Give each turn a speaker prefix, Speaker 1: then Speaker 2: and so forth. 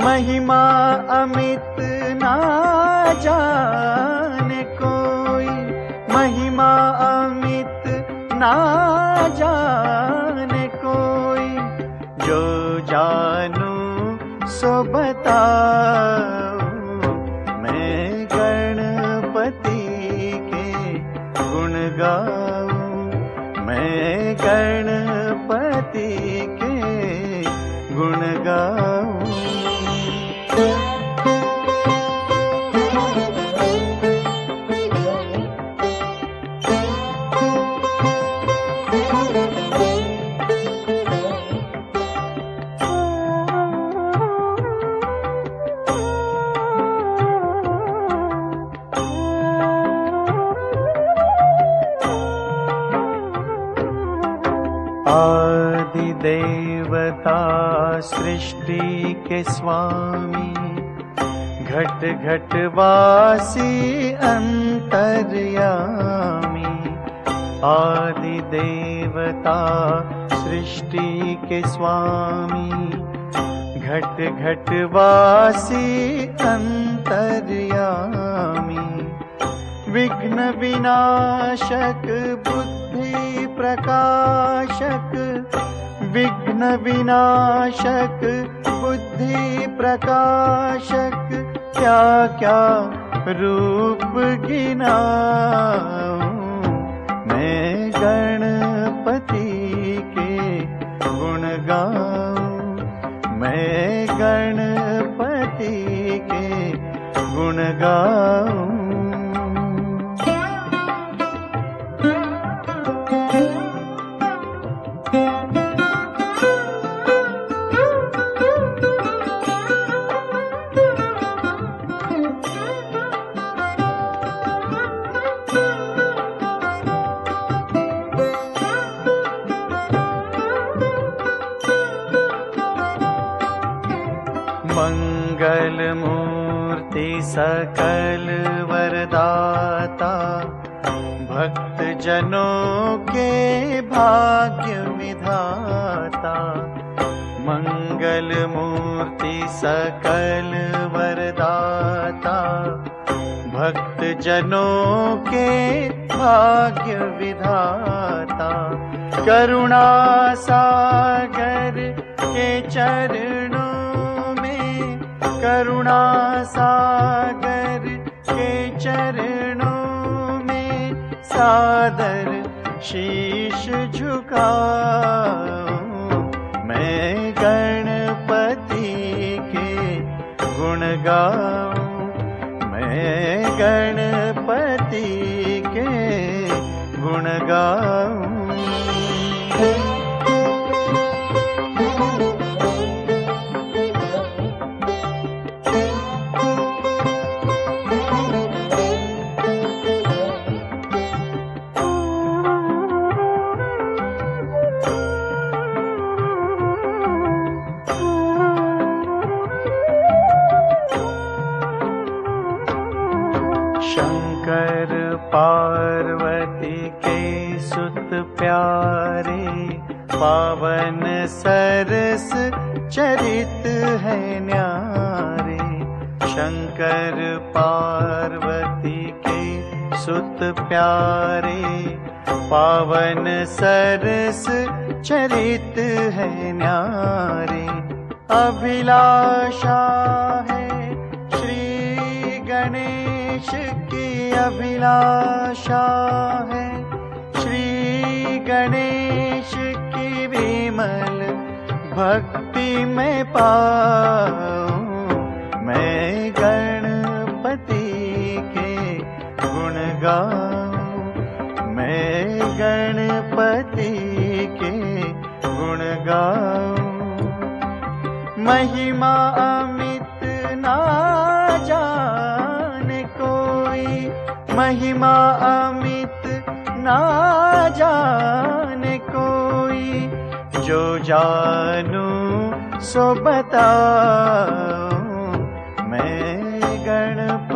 Speaker 1: महिमा अमित ना जाने कोई, महिमा अमित ना जाने कोई, जो जानू सो बताऊं, मैं गणपति के गुण गाऊं, मैं गणपति के गुण गाऊं। आदि देवता सृष्टि के स्वामी, घट घट वासी अंतर्यामी। आदि देवता सृष्टि के स्वामी, घट घट वासी अंतर्यामी। विघ्न विनाशक बुद्धि प्रकाशक, विघ्न विनाशक बुद्धि प्रकाशक, क्या क्या रूप गिनाऊं, मैं गणपति के गुण गाऊं, मैं गणपति के गुण गाऊं। मंगल मूर्ति सकल वरदाता, भक्त जनों के भाग्य विधाता। मंगल मूर्ति सकल वरदाता, भक्त जनों के भाग्य विधाता। करुणा सागर के चरणों, करुणा सागर के चरणों में सादर शीश झुकाऊं, मैं गणपति के गुण गाऊं, मैं गणपति के गुण गाऊं। शंकर पार्वती के सुत प्यारे, पावन सरस चरित है न्यारे। शंकर पार्वती के सुत प्यारे, पावन सरस चरित है न्यारे। अभिलाषा है श्री गणेश की, अभिलाषा है श्री गणेश की, विमल भक्ति में पाऊं, मैं गणपति के गुण गाऊं, मैं गणपति के गुण गाऊं। महिमा अमित ना जाने कोई, महिमा अमित ना जाने कोई, जो जानू सो बताऊं, मैं गणपति